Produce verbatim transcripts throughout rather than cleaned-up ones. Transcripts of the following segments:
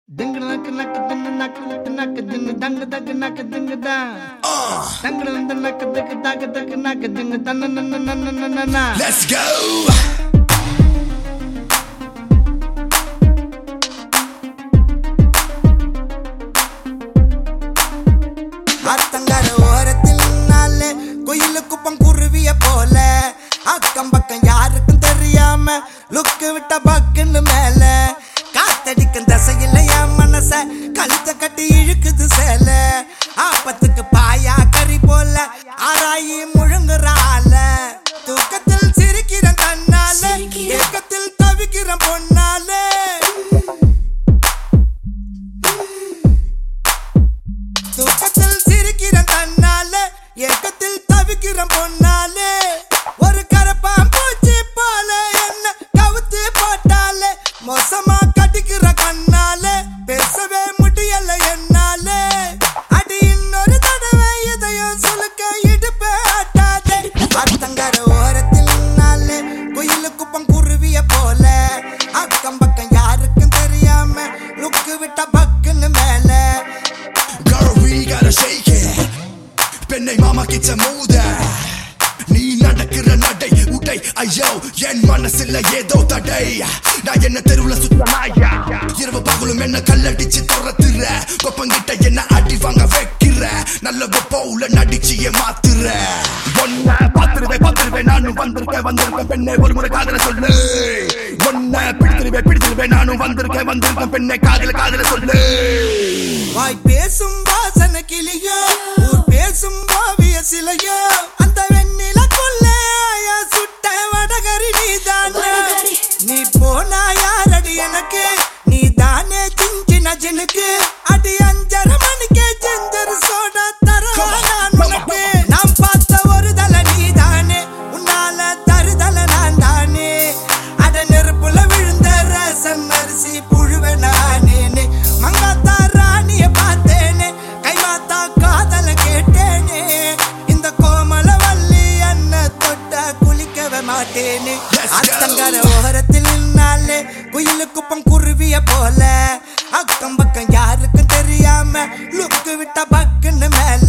Ding nak nak ding nak nak ding dang dag nak ding da. Dang dang nak dag dag dag nak ding dan na na na na na na. Let's go. ஆத்தங்கர ஓரத்தில் நாளே கோயிலுக்கு பங்குருவிய போல அக்கம் பக்கம் யாருக்கும் தெரியாம லுக்கு விட்ட பக்குன்னு மேல காத்தடிக்கும் தசையில என் மனச கழுத்த கட்டி இழுக்குது சேல ஆப்பத்துக்கு பாயா கறி போல ஆராயி முழுங்குறால தூக்கத்தில் சிரிக்கிற தன்னால ஏக்கத்தில் தவிக்கிற பொன்னால தூக்கத்தில் சிரிக்கிற தன்னால ஏக்கத்தில் தவிக்கிற பொன்னாலே ஒரு கரப்பான் பூச்சி போல என்ன கவுத்து போட்டாலே மோசமா கட்டிக்கிற கண்ணாலே பேசவே முடியல என்னாலே அடி இன்னொரு தடவை இதையும் சுலுக்க இடுப்பே ஆட்டாதே அத்தங்கர ஓரத்தில் நாளே குயிலு குப்பம் குருவிய போல அக்கம் பக்கம் யாருக்கும் தெரியாம லுக்கு விட்ட பக்குன்னு மேல Girl, we gotta shake it. Penne mama kitcha mood. நீ நடக்கிற நடை உடை ஐயோ என் மனசுல ஏதோ தடை நான் என்ன தெருவுல சுத்த நாயா இரவு பகலும் என்ன கல்லடிச்சு துரத்துற கொப்பங்கிட்ட என்ன அடி வாங்க வைக்கிற நல்ல போல நடிச்சியே மாத்துற ஒன்ன பாத்துருவே பாத்துருவே நானும் வந்திருக்கேன் வந்திருக்கேன் பெண்ணே ஒரு முறை காதல சொல்லு ஒன்ன பிடிச்சிருவே பிடிச்சிருவே நானும் வந்திருக்கேன் வந்திருக்கேன் பெண்ணே காதல காதல சொல்லு வாய் பேசும் வாசன கிளியோ ஊர் பேசும் ஓவிய சிலையோ அந்த வெண்ணில கொள்ளைய சுட்ட வடகரி நீதானே நீ போனா யாரடி எனக்கு நீ தானே சிஞ்சின ஜினுக்கு அடி அஞ்சர மணிக்கே செஞ்சரு சோடா தரவா நான் உனக்கு நாம் பார்த்த ஒரு தல நீதானே உன்னால தருதல நான் தானே அட நெருப்புல விழுந்த ரசம் அரிசி புழுவ நானே மங்காத்தா ராணிய பார்த்தேனே கைமாத்தா காதல கேட்டேனே இந்த கோமல வள்ளி அண்ண தொட்ட குளிக்கவே மாட்டேனே அத்தங்கர ஓரத்தில் நின்னாலே குயிலு குப்பம் குருவிய போல அக்கம் பக்கம் யாருக்கும் தெரியாம லுக்கு விட்ட பக்குன்னு மேல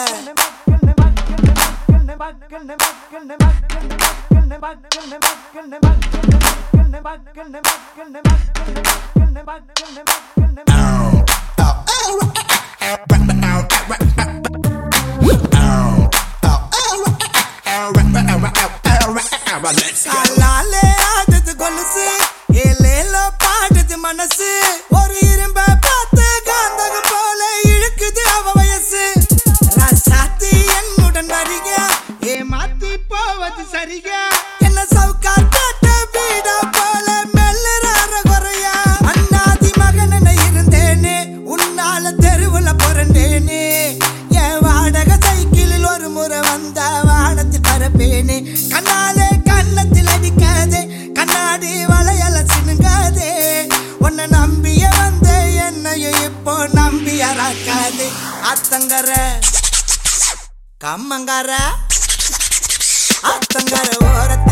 Let's go. காலாலே ஆடுது கொலுசு ஏலேலோ பாடுது மனசு ஒரு இரும்ப பார்த்து காந்தகம் போல இழுக்குது அவ வயசு ராசாத்தி என்னுடன் வருக ஏமாத்தி போவது சரிக என்ன சவுக்கா காட்ட வீடா போல மெல்லுறார குறையா அண்ணாதி மகன இருந்தேனே உன்னால தெருவுல புரண்டேனே என் வாடகை சைக்கிளில் ஒரு முறை வந்த வானத்தில் பரப்பேனே கண்ணாலே கண்ணத்தில் அடிக்காதே கண்ணாடி வளையல சினுங்காதே உன்னை நம்பிய வந்த என்னையும் இப்போ நம்பியறாக்காதே அத்தங்கர கம்மங்கர அத்தங்கர ஓரத்தில்